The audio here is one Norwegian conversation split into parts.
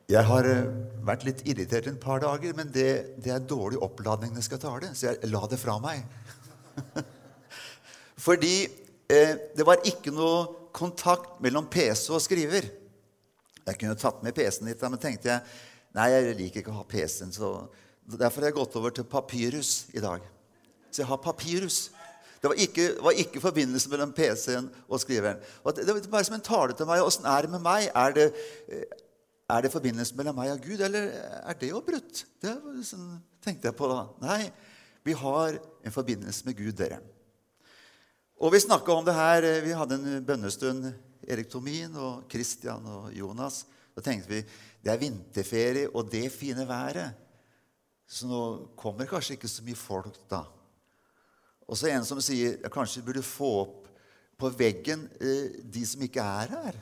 Jeg har vært litt irritert en par dager, men det er dårlig oppladning når jeg skal tale, så jeg la det fra meg. Fordi det var ikke noe kontakt mellom PC og skriver. Jeg kunne tatt med PC-en litt, men tenkte jeg, nei, jeg liker ikke å ha PC-en, så derfor har jeg gått over til papyrus i dag. Så jeg har papyrus. Det var ikke forbindelse mellom PC-en og skriveren. Og det var bare som en tale til meg. Hvordan er det med meg? Er det forbindelse mellom meg og Gud, eller er det jo brutt? Det sånn, tenkte jeg på da. Nei, vi har en forbindelse med Gud, dere. Og vi snakket om det her, vi hadde en bønnestund, Erik Tomin og Christian og Jonas. Da tenkte vi, det er vinterferie og det fine været. Så nå kommer kanskje ikke så mye folk da. Og så en som sier, kanskje burde få opp på veggen de som ikke er her.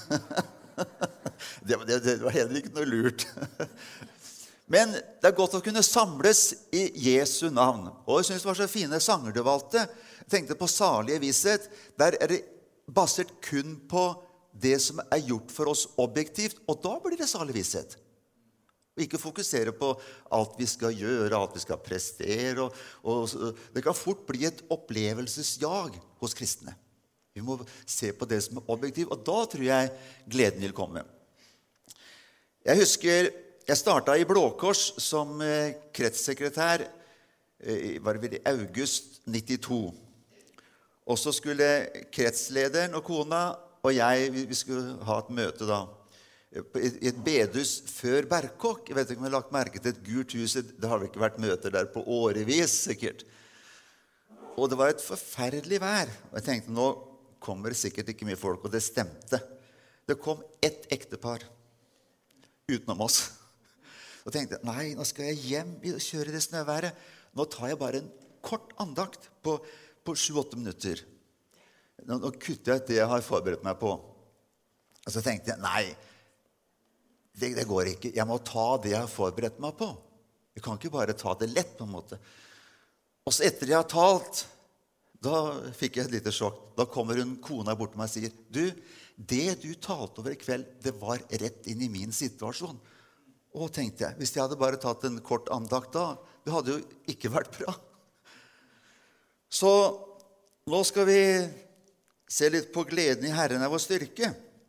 Det var heller ikke noe lurt. Men det er godt å kunne samles i Jesu navn. Og jeg synes det var så fine sanger du valgte. Jeg tenkte på salige visshet. Der er det basert kun på det som er gjort for oss objektivt, og da blir det salig visshet. Og ikke fokusere på alt vi skal gjøre, alt vi skal prestere. Og det kan fort bli et opplevelsesjag hos kristne. Vi må se på det som er objektivt, og da tror jeg gleden vil komme. Jeg husker, jeg startet i Blå Kors som kretssekretær var det i august 92. Og så skulle kretslederen og kona og jeg, vi skulle ha et møte da, i et bedhus før Berkåk. Jeg vet ikke om jeg har lagt merke til et gult hus. Det har vel ikke vært møter der på årevis, sikkert. Og det var et forferdelig vær. Og jeg tenkte, nå kommer det sikkert ikke mye folk, og det stemte. Det kom ett ektepar utenom oss. Og tenkte, nei, nå skal jeg hjem og kjøre det snøværet. Nå tar jeg bare en kort andakt på 7-8 minutter. Nå kutter jeg det jeg har forberedt meg på. Og så tenkte jeg, nei, det går ikke. Jeg må ta det jeg har forberedt meg på. Jeg kan ikke bare ta det lett på en måte. Og så etter jeg har talt, da fikk jeg et lite sjokk. Da kommer hun kona bort til meg og sier, det du talte over i kveld, det var rett inn i min situasjon. Og tenkte jeg, hvis jeg hadde bare tatt en kort andakt da, det hadde jo ikke vært bra. Så nå skal vi se litt på gleden i Herren er vår styrke.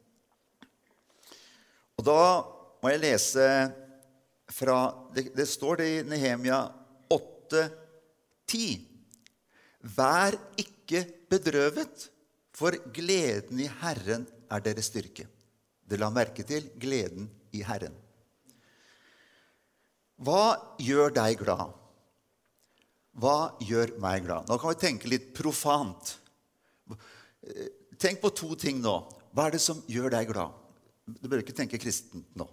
Og da må jeg lese fra, det står det i Nehemia 8:10. Vær ikke bedrøvet, for gleden i Herren er deres styrke. Det la merke til gleden i Herren. Hva gjør deg glad? Hva gjør meg glad? Nå kan vi tenke litt profant. Tenk på 2 ting nå. Hva er det som gjør deg glad? Du bør ikke tenke kristent nå.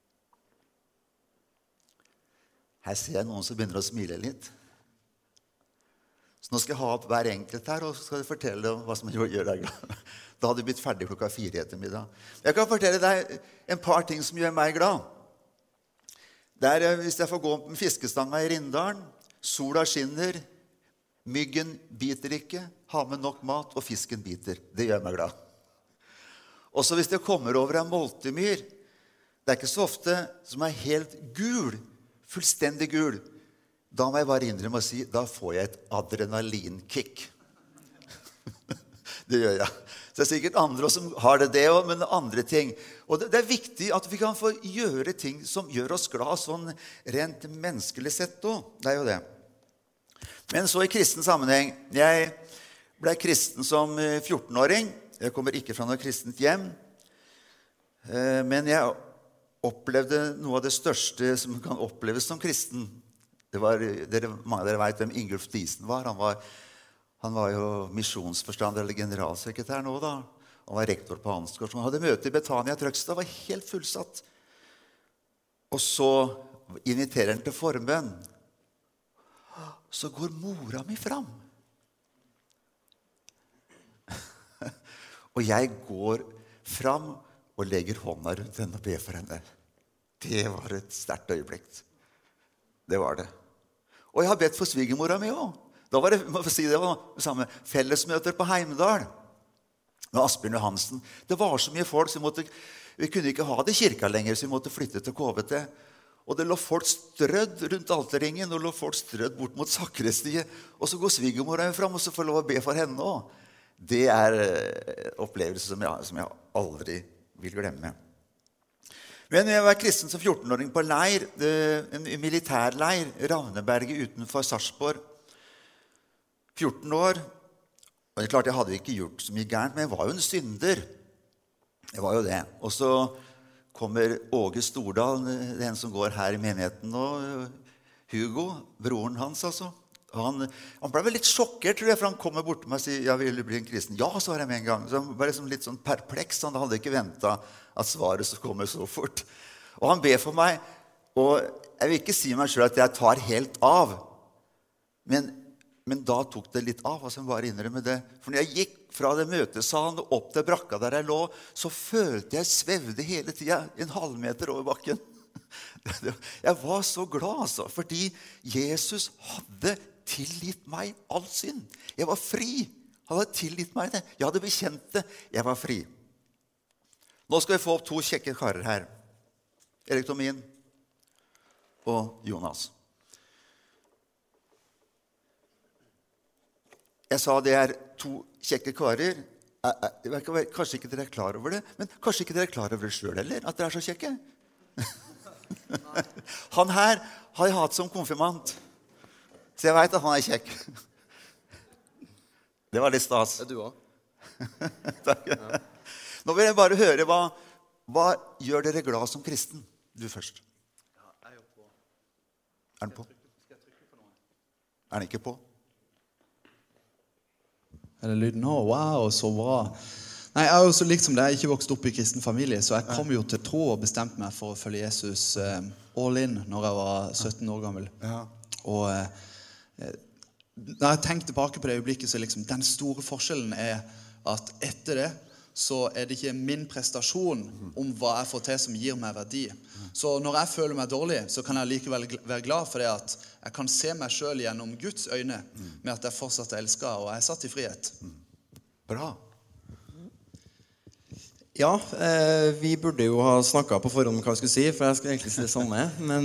Her ser jeg noen som begynner å smile litt. Så nå skal jeg ha opp hver enkelt her, og så skal jeg fortelle om hva som gjør deg glad. Da hadde vi blitt ferdig 4:00 i ettermiddag. Jeg kan fortelle deg en par ting som gjør meg glad. Hvis jeg får gå med fiskestanga i Rindalen, sola skinner, myggen biter ikke, ha med nok mat, og fisken biter. Det gjør meg glad. Og så hvis det kommer over en moltemyr, det er ikke så ofte som er helt gul, fullstendig gul, da må jeg bare innrømme å si, da får jeg et adrenalinkick. Det gjør jeg. Så det er sikkert andre som har det også, men andre ting. Og det er viktig at vi kan få gjøre ting som gjør oss glad, sånn rent menneskelig sett også. Det er jo det. Men så i kristen sammenheng, jeg ble kristen som 14-åring. Jeg kommer ikke fra noe kristent hjem, men jeg opplevde noe av det største som kan oppleves som kristen. Mange av dere vet hvem Ingulf Diesen var. Han var jo misjonsforstander eller generalsekretær nå da. Han var rektor på Ansgård. Han hadde møte i Betania Trøgstad, var helt fullsatt. Og så inviterer han til forbønn. Så går mora mi fram. Og jeg går fram og legger hånda rundt henne og ber for henne. Det var et sterkt øyeblikk. Det var det. Og jeg har bedt for svigermora mi også. Da var det, må si det var samme fellesmøter på Heimdal med Asbjørn Johansen. Det var så mye folk som måtte Vi kunne ikke ha det i kirka lenger, så vi måtte flytte til KVT. Og det lå folk strødd rundt alterringen, og lå folk strødd bort mot sakristiet. Og så går svigermora fram, og så får lov å be for henne også. Det opplevelse som jeg aldri vil glemme. Men jeg var kristen som 14-åring på leir, en militærleir, Ravneberget utenfor Sarpsborg. 14 år. Og det er klart, jeg hadde ikke gjort så mye gærent, men jeg var jo en synder. Jeg var jo det. Og så kommer Åge Stordal, den som går her i menigheten nå, Hugo, broren hans altså. Han ble vel litt sjokkert, tror jeg, for han kommer bort til meg og sier, «Ja, vil du bli en kristen?» «Ja», svarer jeg med en gang. Så han var liksom litt sånn perpleks, han hadde ikke ventet at svaret så kommer så fort. Og han ber for meg, og jeg vil ikke si meg selv at jeg tar helt av. Men da tok det litt av, altså jeg bare innrømme det. For når jeg gikk fra det møtesalen og opp til brakka der jeg lå, så følte jeg svevde hele tiden, en halvmeter over bakken. Jeg var så glad, altså, fordi Jesus hadde tilgitt meg all synd. Jeg var fri. Han hadde tilgitt meg det. Jeg hadde bekjent det. Jeg var fri. Nå skal vi få opp 2 kjekke karer her. Erik Tomin og Jonas. Jeg sa det 2 kjekke karer. Kanskje ikke dere er klar over det, men kanskje ikke dere er klar over det selv heller, at dere er så kjekke. Han her har jeg hatt som konfirmant, så jeg vet at han er kjekk. Det var litt stas. Det er du også. Takk. Ja. Nå vil jeg bare høre, hva gjør dere glad som kristen? Du først. Ja, jeg er jo på. Er den på? Skal jeg trykke på noe? Er den ikke på? Er det lyden? Wow, så bra. Nei, jeg er jo så likt som det. Jeg er ikke vokst opp i kristen familie, så jeg kom jo til tro og bestemte meg for å følge Jesus all in når jeg var 17 år gammel. Ja. Og når jeg tenker tilbake på det øyeblikket, så liksom, den store forskjellen er at etter det, så er det ikke min prestasjon om hva jeg får til som gir meg verdi. Så når jeg føler meg dårlig, så kan jeg likevel være glad for det at jeg kan se meg selv gjennom Guds øyne med at jeg fortsatt er elsket, og jeg er satt i frihet. Bra. Ja, vi burde jo ha snakket på forhånd om hva jeg skulle si, for jeg skulle egentlig si det samme.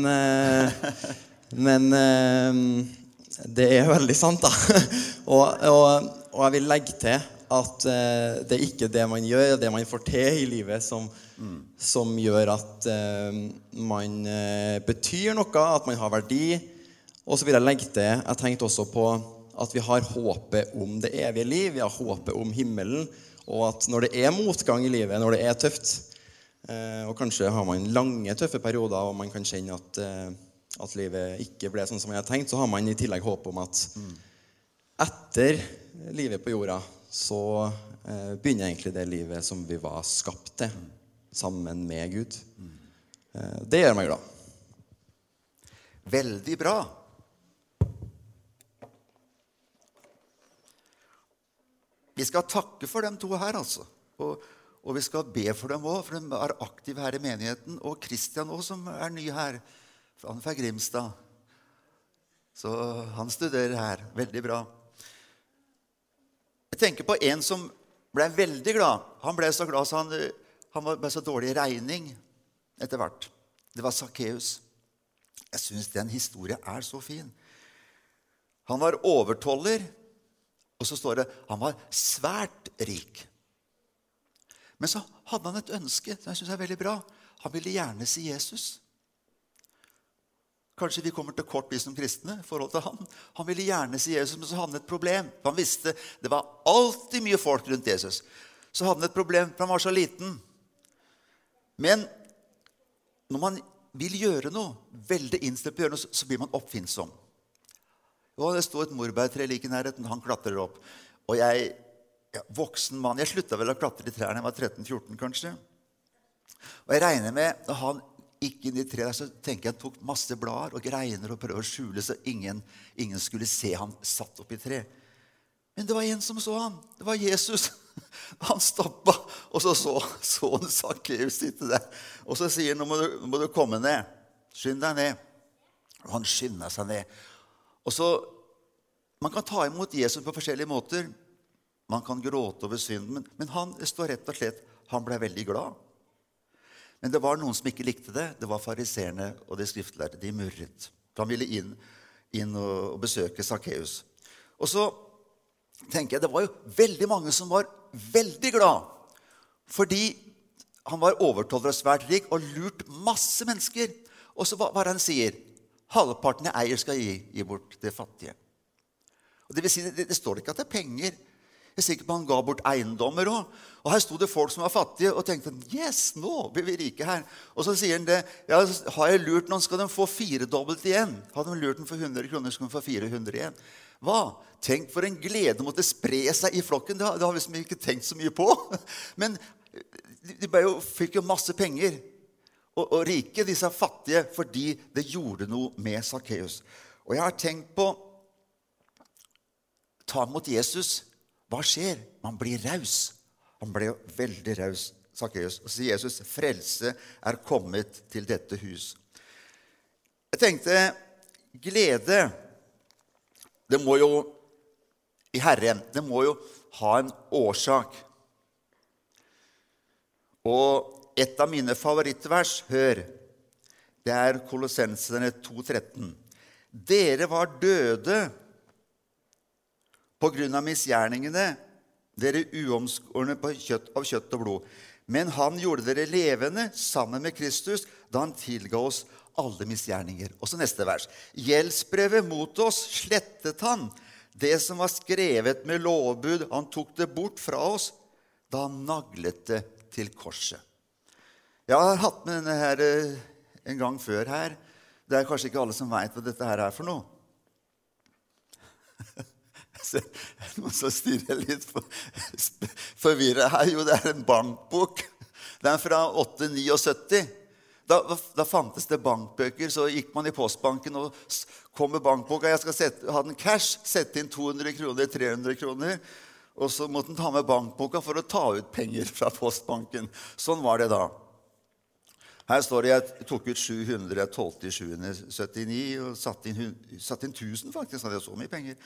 Men det er veldig sant da. Og jeg vil legge til at det er ikke det man gjør, det man får til i livet som gjør at man betyr noe, at man har verdi. Og så vil jeg legge til, jeg tenkte også på at vi har håpet om det evige liv, vi har håpet om himmelen, og at når det er motgang i livet, når det er tøft, og kanskje har man lange, tøffe perioder, og man kan kjenne at livet ikke ble sånn som man har tenkt, så har man i tillegg håp om at etter livet på jorda, så begynner egentlig det livet som vi var skapt til, sammen med Gud. Det gjør meg glad. Veldig bra. Vi skal takke for dem 2 her, altså. Og vi skal be for dem også, for de er aktive her i menigheten. Og Kristian også, som er ny her. Han er fra Grimstad. Så han studerer her. Veldig bra. Jeg tenker på en som ble veldig glad. Han ble så glad, så han ble så dårlig i regning etter hvert. Det var Zacchaeus. Jeg synes den historien er så fin. Han var overtoller, og så står det, han var svært rik. Men så hadde han et ønske, som jeg synes er veldig bra. Han ville gjerne si Jesus. Kanskje vi kommer til kort, vi som kristne, i forhold til han. Han ville gjerne si Jesus, men så hadde han et problem. Han visste, det var alltid mye folk rundt Jesus. Så hadde han et problem, for han var så liten. Men når man vil gjøre noe, veldig innstilt på å gjøre noe, så blir man oppfinnsom. Og det stod et morbærtre like i nærheten, han klatrer opp. Og voksen mann, jeg sluttet vel å klatre i trærne, jeg var 13-14 kanskje. Og jeg regner med, når han gikk inn i treet, så tenker jeg han tok masse blader og greiner og prøvde å skjule, så ingen skulle se han satt opp i tre. Men det var en som så han, det var Jesus. Han stoppet, og så han Zacchaeus sitte der. Og så sier han, nå må du komme ned, skynd deg ned. Og han skynder seg ned. Og så, man kan ta imot Jesus på forskjellige måter. Man kan gråte over synden, men han står rett og slett, han ble veldig glad. Men det var noen som ikke likte det. Det var fariserene og de skriftlærde. De murret. Han ville inn og besøke Sakkeus. Og så tenker jeg, det var jo veldig mange som var veldig glad, fordi han var overtoller og svært rik og lurt masse mennesker. Og så hva er det han sier? Halvparten jeg eier skal gi bort til fattige. Og det vil si, det står ikke at det er penger. Jeg er sikker på han ga bort eiendommer også. Og her stod det folk som var fattige og tenkte, yes, nå blir vi rike her. Og så sier han det, ja, har jeg lurt noen, skal de få 4-dobbelt igjen. Hadde de lurt den for 100 kroner, skal de få 400 igjen. Hva? Tenk for en glede måtte spre seg i flokken. Det har vi liksom ikke tenkt så mye på. Men de fikk jo masse penger. Og rike, disse fattige, fordi det gjorde noe med Sakkeus. Og jeg har tenkt på, ta mot Jesus. Hva skjer? Man blir raus. Han ble jo veldig raus, Sakkeus. Og så sier Jesus, frelse er kommet til dette hus. Jeg tenkte, glede, det må jo, i Herren, det må jo ha en årsak. Og et av mine favorittvers, hør, det er Kolossenserne 2,13. Dere var døde på grunn av misgjerningene, dere uomskårne av kjøtt og blod. Men han gjorde dere levende sammen med Kristus, da han tilga oss alle misgjerninger. Og så neste vers. Gjeldsbrevet mot oss slettet han, det som var skrevet med lovbud, han tok det bort fra oss, da han naglet det til korset. Jeg har hatt med denne her en gang før her. Det er kanskje ikke alle som vet hva dette her er for noe. Noen som stirrer litt forvirret her. Jo, det er en bankbok. Den er fra 879. Da fantes det bankbøker, så gikk man i postbanken og kom med bankboka. Jeg skal ha den cash, sette inn 200 kroner, 300 kroner, og så måtte den ta med bankboka for å ta ut penger fra postbanken. Sånn var det da. Her står det, jeg tok ut 700, 12.779, og satt inn 1000 faktisk, så hadde jeg så mye penger.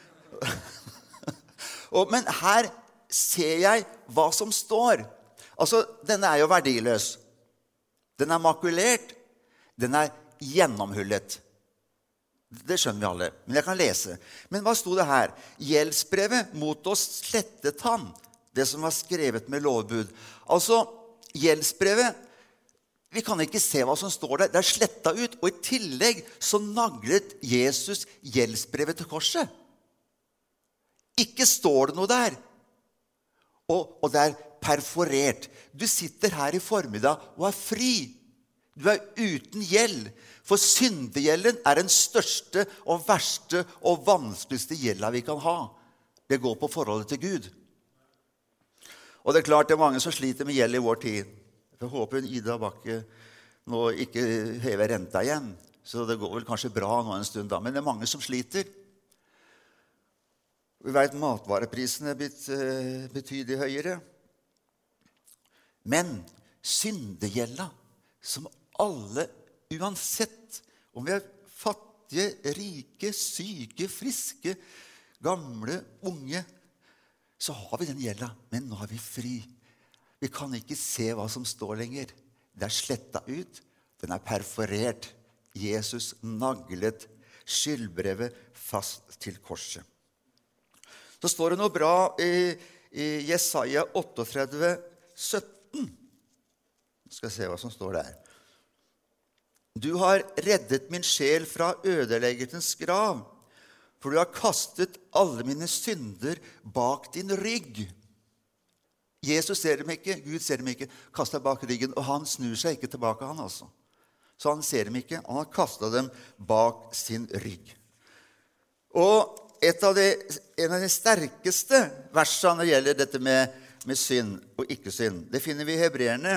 Men her ser jeg hva som står. Altså, denne er jo verdiløs. Den er makulert. Den er gjennomhullet. Det skjønner vi alle, men jeg kan lese. Men hva stod det her? Gjeldsbrevet mot oss slettet han, det som var skrevet med lovbud. Altså, gjeldsbrevet, vi kan ikke se hva som står der. Det er slettet ut, og i tillegg så naglet Jesus gjeldsbrevet til korset. Ikke står det noe der. Og det er perforert. Du sitter her i formiddag og er fri. Du er uten gjeld. For syndegjelden er den største og verste og vanskeligste gjelda vi kan ha. Det går på forholdet til Gud. Og det er klart det er mange som sliter med gjeld i vår tid. Jeg håper Ida Bakke nå ikke hever renta igjen. Så det går vel kanskje bra nå en stund da. Men det er mange som sliter. Vi vet matvareprisene er blitt betydelig høyere. Men syndegjelda, som alle, uansett om vi er fattige, rike, syke, friske, gamle, unge, så har vi den gjelda, men nå er vi fri. Vi kan ikke se hva som står lenger. Det er slettet ut, den er perforert. Jesus naglet skyldbrevet fast til korset. Så står det noe bra i Jesaja 38, 17. Skal jeg se hva som står der. Du har reddet min sjel fra ødeleggelses grav, for du har kastet alle mine synder bak din rygg. Jesus ser dem ikke, Gud ser dem ikke, kastet bak ryggen, og han snur seg ikke tilbake, han altså. Så han ser dem ikke, han har kastet dem bak sin rygg. Og en av de sterkeste versene når det gjelder dette med synd og ikke synd, det finner vi i Hebreerne.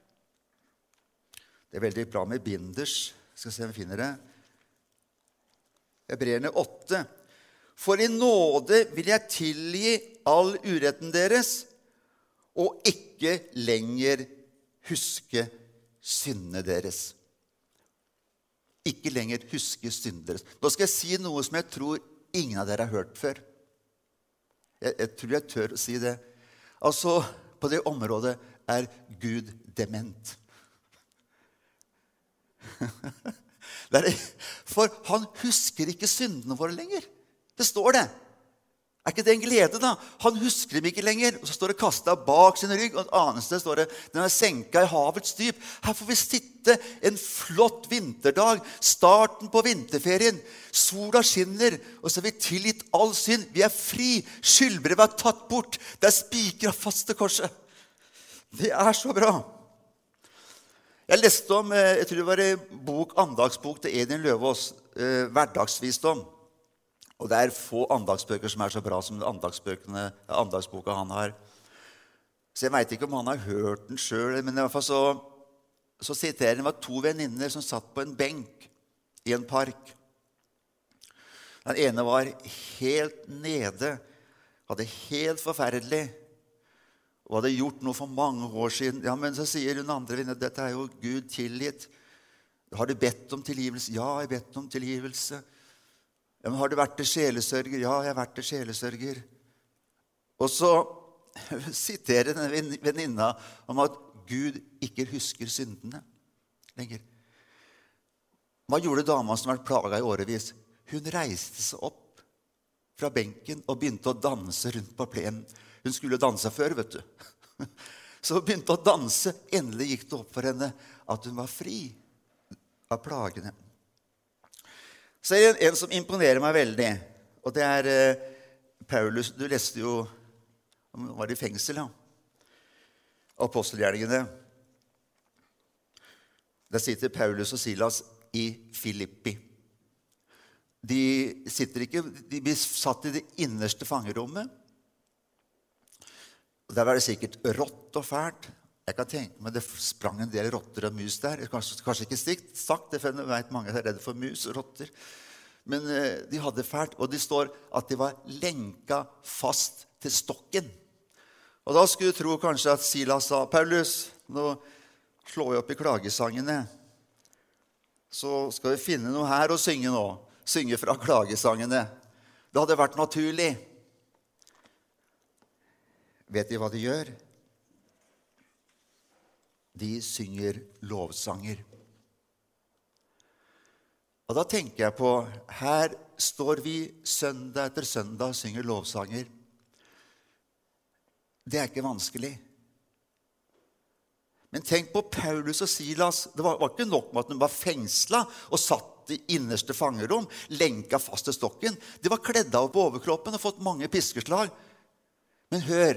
Det er veldig bra med binders. Skal se om vi finner det. Hebreerne 8. For i nåde vil jeg tilgi all uretten deres, og ikke lenger huske syndene deres. Ikke lenger huske syndene deres. Nå skal jeg si noe som jeg tror ingen av dere har hørt før. Jeg tror jeg tør å si det. Altså, på det området er Gud dement. For han husker ikke syndene våre lenger. Det står det. Er ikke det en glede da? Han husker dem ikke lenger. Og så står det kastet bak sin rygg, og et annet sted står det den senket i havets dyp. Her får vi sitte en flott vinterdag, starten på vinterferien. Sola skinner, og så er vi tilgitt all synd. Vi er fri, skyldbrevet er tatt bort. Det er spikret fast til korset. Det er så bra. Jeg leste om, jeg tror det var en andagsbok til Edin Løvaas, hverdagsvisdom. Og det er få andagsbøker som er så bra som andagsboka han har. Så jeg vet ikke om han har hørt den selv, men i hvert fall så siterer han, det var 2 venninner som satt på en benk i en park. Den ene var helt nede, hadde helt forferdelig, og hadde gjort noe for mange år siden. Ja, men så sier hun andre venninne, dette er jo Gud tilgitt. Har du bedt om tilgivelse? Ja, jeg har bedt om tilgivelse. Ja, men har du vært til sjelesørger? Ja, jeg har vært til sjelesørger. Og så siterer denne venninna om at Gud ikke husker syndene lenger. Hva gjorde dama som var plaget i årevis? Hun reiste seg opp fra benken og begynte å danse rundt på plenen. Hun skulle danse før, vet du. Så hun begynte å danse. Endelig gikk det opp for henne at hun var fri av plagene. Så er det en som imponerer meg veldig, og det er Paulus. Du leste jo, han var i fengsel, ja. Apostelgjerningene. Der sitter Paulus og Silas i Filippi. De blir satt i det innerste fangerommet. Og der var det sikkert rått og fælt. Jeg kan tenke meg det sprang en del rotter og mus der. Kanskje ikke sagt det, for jeg vet mange er redde for mus og rotter. Men de hadde fælt, og det står at de var lenka fast til stokken. Og da skulle du tro kanskje at Silas sa, Paulus, nå slår vi opp i klagesangene. Så skal vi finne noe her å synge nå. Synge fra klagesangene. Det hadde vært naturlig. Vet de hva de gjør? De synger lovsanger. Og da tenker jeg på, her står vi søndag etter søndag og synger lovsanger. Det er ikke vanskelig. Men tenk på Paulus og Silas. Det var ikke nok med at de var fengslet og satt i innerste fangerom, lenka fast til stokken. De var kledd av på overkroppen og fått mange piskeslag. Men hør,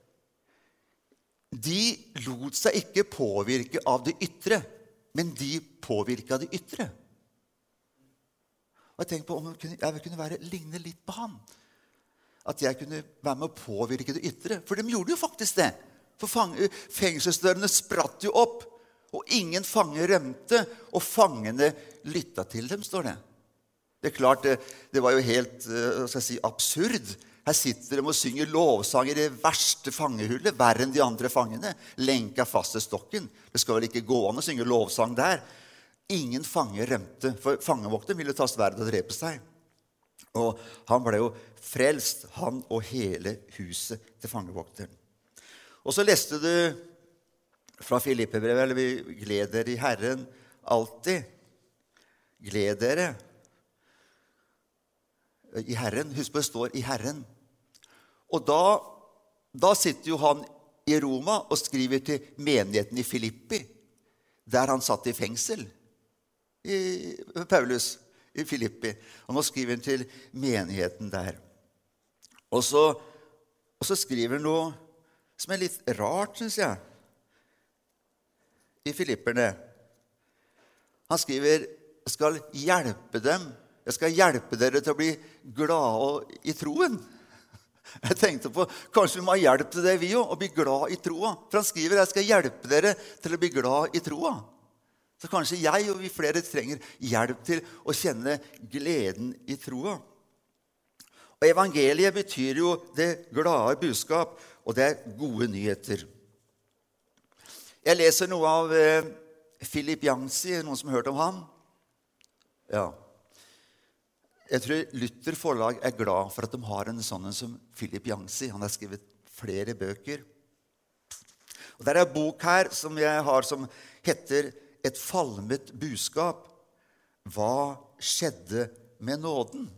de lot seg ikke påvirke av det ytre, men de påvirket det ytre. Og jeg tenkte på om jeg kunne ligne litt på han. At jeg kunne være med å påvirke det ytre. For de gjorde jo faktisk det. For fengselsdørene spratt jo opp, og ingen fanger rømte, og fangene lyttet til dem, står det. Det er klart, det var jo helt absurd. Her sitter de og synger lovsanger i det verste fangehullet, verre enn de andre fangene. Lenka fast til stokken. Det skal vel ikke gå an å synge lovsang der. Ingen fanger rømte, for fangevokten ville ta sverd og drepe seg. Og han ble jo frelst, han og hele huset til fangevokteren. Og så leste du fra Filippebrevet, eller vi gleder i Herren alltid. Gled dere i Herren. Husk på det står i Herren. Og da sitter jo han i Roma og skriver til menigheten i Filippi, der han satt i fengsel, Paulus i Filippi. Og nå skriver han til menigheten der. Og så skriver han noe som er litt rart, synes jeg, i Filipperne. Han skriver, jeg skal hjelpe dem. Jeg skal hjelpe dere til å bli glade i troen. Jeg tenkte på, kanskje vi må hjelpe deg vi også, å bli glad i troa. For han skriver, jeg skal hjelpe dere til å bli glad i troa. Så kanskje jeg og vi flere trenger hjelp til å kjenne gleden i troa. Og evangeliet betyr jo det glade budskap, og det er gode nyheter. Jeg leser noe av Philip Yancey, noen som har hørt om han? Ja. Jeg tror Luther forlag er glad for at de har en sånn som Philip Yancey. Han har skrevet flere bøker. Og der er en bok her som jeg har som heter et falmet budskap. Hva skjedde med nåden?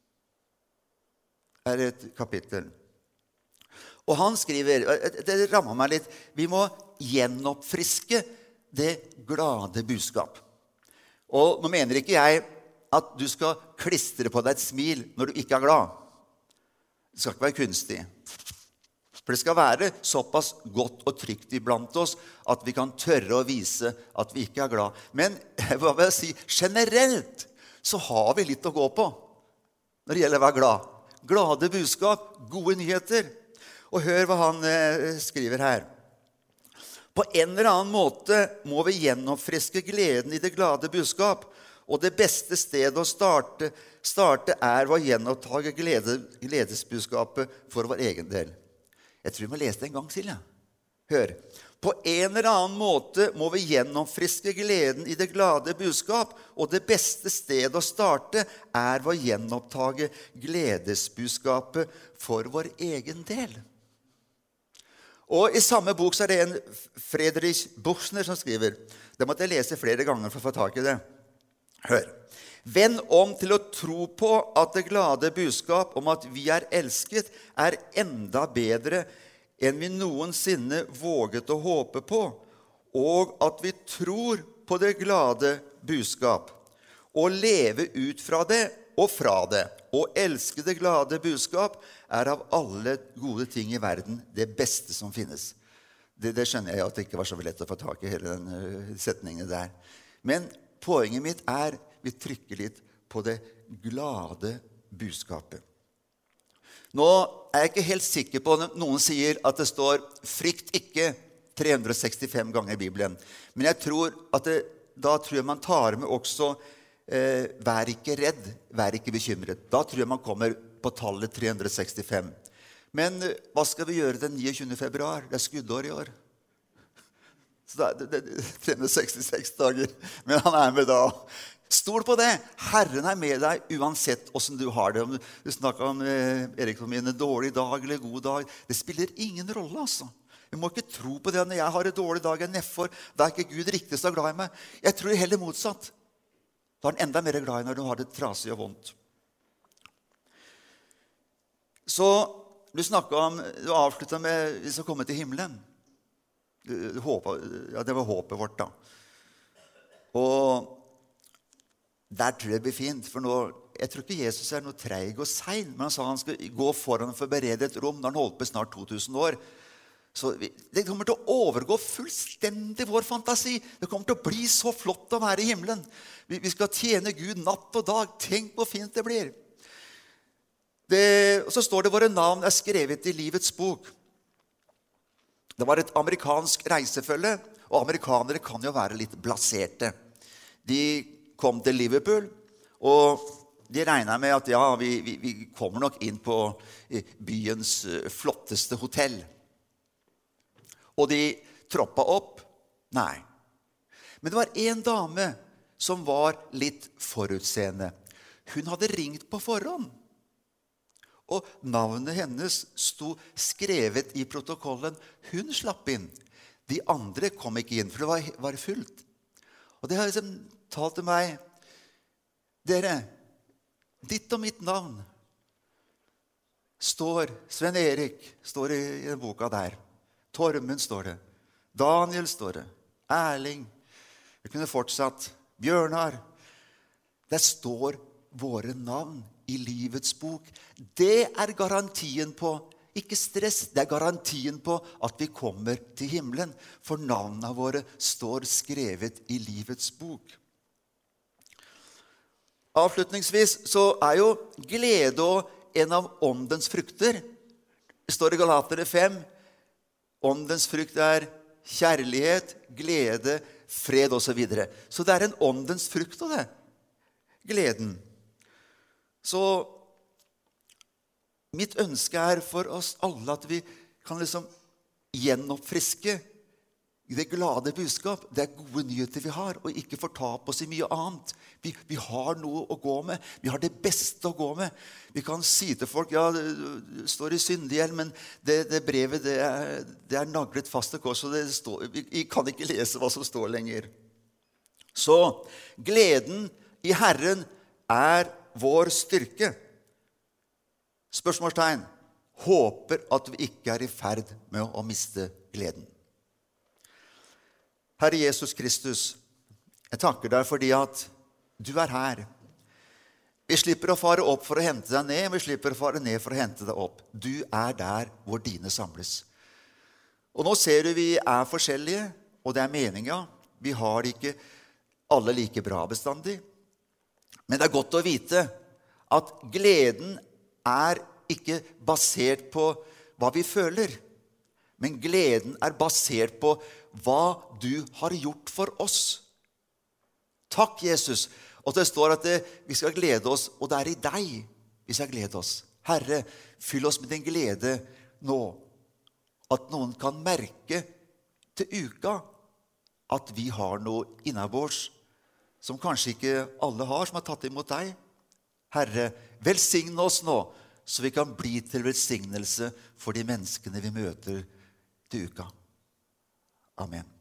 Er et kapittel. Og han skriver, det rammer meg litt, vi må gjenoppfriske det glade budskap. Og nå mener ikke jeg at du skal klistre på deg et smil når du ikke er glad. Det skal ikke være kunstig. For det skal være såpass godt og trygt iblant oss at vi kan tørre å vise at vi ikke er glad. Men hva vil jeg si, generelt så har vi litt å gå på når det gjelder å være glad. Glade budskap, gode nyheter. Og hør hva han skriver her. På en eller annen måte må vi gjenoppfriske gleden i det glade budskap, og det beste stedet å starte er å gjenopptage gledesbudskapet for vår egen del. Jeg tror vi må lese det en gang til, ja. Hør. På en eller annen måte må vi gjenoppfriske gleden i det glade budskap, og det beste stedet å starte er å gjenopptage gledesbudskapet for vår egen del. Og i samme bok så er det en Friedrich Buchner som skriver. Det måtte jeg lese flere ganger for å få tak i det. Hør. Vend om til å tro på at det glade budskap om at vi er elsket er enda bedre enn vi noensinne våget å håpe på, og at vi tror på det glade budskap, og leve ut fra det og fra det, og elske det glade budskap er av alle gode ting i verden det beste som finnes. Det skjønner jeg at det ikke var så lett å få tak i hele den setningen der. Men poenget mitt er vi trykker litt på det glade budskapet. Nå er jeg ikke helt sikker på når noen sier at det står «frykt ikke» 365 ganger i Bibelen. Men jeg tror at da tror jeg man tar med også «vær ikke redd, vær ikke bekymret». Da tror jeg man kommer på tallet 365. Men hva skal vi gjøre den 29. februar? Det er skuddår i år. Så det er 366 dager, men han er med da. Stol på det. Herren er med deg uansett hvordan du har det. Om du snakker om Erik og mine dårlig dag eller god dag. Det spiller ingen rolle, altså. Vi må ikke tro på det når jeg har en dårlig dag, jeg nedfor. Da er ikke Gud riktig så glad i meg. Jeg tror heller motsatt. Da er han enda mer glad i når du har det trasig og vondt. Så du avsluttet med vi skal komme til himmelen. Det var håpet vårt da. Og der tror jeg det blir fint, for nå, jeg tror ikke Jesus er noe treig og sein, men han sa han skulle gå foran for å berede et rom når han holdt på snart 2000 år. Så det kommer til å overgå fullstendig vår fantasi. Det kommer til å bli så flott å være i himmelen. Vi skal tjene Gud natt og dag. Tenk hvor fint det blir. Og så står det våre navn er skrevet i livets bok. Det var et amerikansk reisefølge, og amerikanere kan jo være litt blaserte. De kom til Liverpool, og de regnet med at ja, vi kommer nok inn på byens flotteste hotell. Og de troppa opp. Nei. Men det var en dame som var litt forutseende. Hun hadde ringt på forhånd. Og navnet hennes sto skrevet i protokollen. Hun slapp inn. De andre kom ikke inn, for det var fullt. Og det har liksom talt til meg, dere, ditt og mitt navn står, Sven Erik står i den boka der. Tormund står det. Daniel står det. Erling. Jeg kunne fortsatt. Bjørnar. Der står våre navn i livets bok. Det er garantien på, ikke stress, det er garantien på at vi kommer til himmelen. For navnene våre står skrevet i livets bok. Avslutningsvis så er jo glede og en av åndens frukter. Det står i Galaterne 5. Åndens frukt er kjærlighet, glede, fred og så videre. Så det er en åndens frukt av det. Gleden. Så mitt ønske er for oss alle at vi kan liksom gjenoppfriske det glade budskap. Det er gode nyheter vi har, og ikke fortape oss i mye annet. Vi har noe å gå med. Vi har det beste å gå med. Vi kan si til folk, ja, det står i syndegjeld, men det brevet det er naglet fast til korset, og vi kan ikke lese hva som står lenger. Så gleden i Herren vår styrke. Spørsmålstegn. Håper at vi ikke i ferd med å miste gleden. Herre Jesus Kristus, jeg takker deg fordi at du her. Vi slipper å fare opp for å hente deg ned, vi slipper å fare ned for å hente deg opp. Du der hvor dine samles. Og nå ser du vi forskjellige, og det meningen. Vi har ikke alle like bra bestandig. Men det godt å vite at gleden ikke basert på hva vi føler, men gleden basert på hva du har gjort for oss. Takk, Jesus. Og det står at vi skal glede oss, og det i deg vi skal glede oss. Herre, fyll oss med din glede nå, at noen kan merke til uka at vi har noe innenbords som kanskje ikke alle har, som har tatt imot deg. Herre, velsigne oss nå, så vi kan bli til velsignelse for de menneskene vi møter til uka. Amen.